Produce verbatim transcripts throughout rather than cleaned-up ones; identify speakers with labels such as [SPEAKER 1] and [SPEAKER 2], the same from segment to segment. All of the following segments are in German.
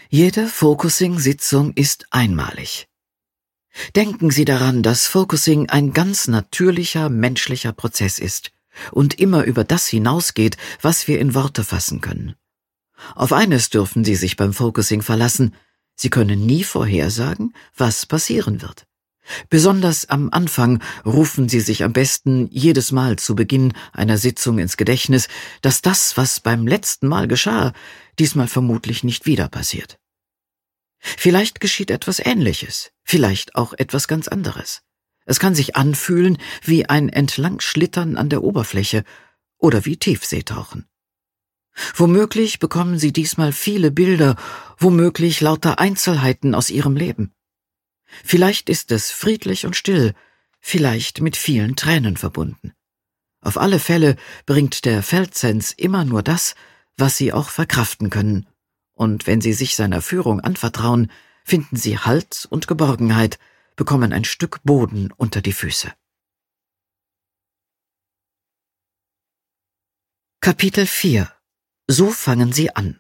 [SPEAKER 1] Jede Focusing-Sitzung ist einmalig. Denken Sie daran, dass Focusing ein ganz natürlicher menschlicher Prozess ist und immer über das hinausgeht, was wir in Worte fassen können. Auf eines dürfen Sie sich beim Focusing verlassen: Sie können nie vorhersagen, was passieren wird. Besonders am Anfang rufen Sie sich am besten jedes Mal zu Beginn einer Sitzung ins Gedächtnis, dass das, was beim letzten Mal geschah, diesmal vermutlich nicht wieder passiert. Vielleicht geschieht etwas Ähnliches, vielleicht auch etwas ganz anderes. Es kann sich anfühlen wie ein Entlangschlittern an der Oberfläche oder wie Tiefseetauchen. Womöglich bekommen Sie diesmal viele Bilder, womöglich lauter Einzelheiten aus Ihrem Leben. Vielleicht ist es friedlich und still, vielleicht mit vielen Tränen verbunden. Auf alle Fälle bringt der Feldsens immer nur das, was Sie auch verkraften können, und wenn Sie sich seiner Führung anvertrauen, finden Sie Halt und Geborgenheit, bekommen ein Stück Boden unter die Füße. Kapitel vier. So fangen Sie an.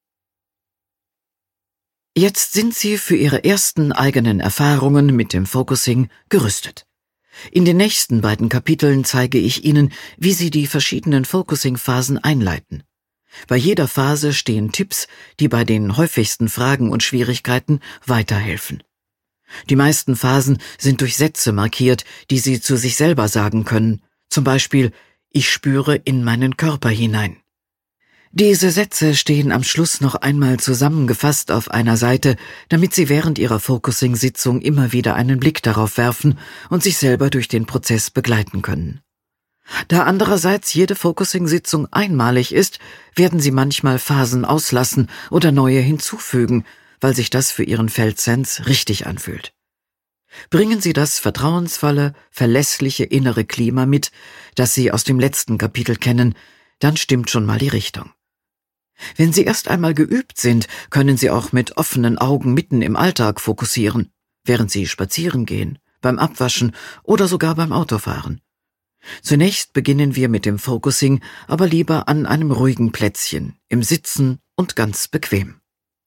[SPEAKER 1] Jetzt sind Sie für Ihre ersten eigenen Erfahrungen mit dem Focusing gerüstet. In den nächsten beiden Kapiteln zeige ich Ihnen, wie Sie die verschiedenen Focusing-Phasen einleiten. Bei jeder Phase stehen Tipps, die bei den häufigsten Fragen und Schwierigkeiten weiterhelfen. Die meisten Phasen sind durch Sätze markiert, die Sie zu sich selber sagen können. Zum Beispiel: Ich spüre in meinen Körper hinein. Diese Sätze stehen am Schluss noch einmal zusammengefasst auf einer Seite, damit Sie während Ihrer Focusing-Sitzung immer wieder einen Blick darauf werfen und sich selber durch den Prozess begleiten können. Da andererseits jede Focusing-Sitzung einmalig ist, werden Sie manchmal Phasen auslassen oder neue hinzufügen, weil sich das für Ihren Feldsens richtig anfühlt. Bringen Sie das vertrauensvolle, verlässliche innere Klima mit, das Sie aus dem letzten Kapitel kennen, dann stimmt schon mal die Richtung. Wenn Sie erst einmal geübt sind, können Sie auch mit offenen Augen mitten im Alltag fokussieren, während Sie spazieren gehen, beim Abwaschen oder sogar beim Autofahren. Zunächst beginnen wir mit dem Focusing, aber lieber an einem ruhigen Plätzchen, im Sitzen und ganz bequem.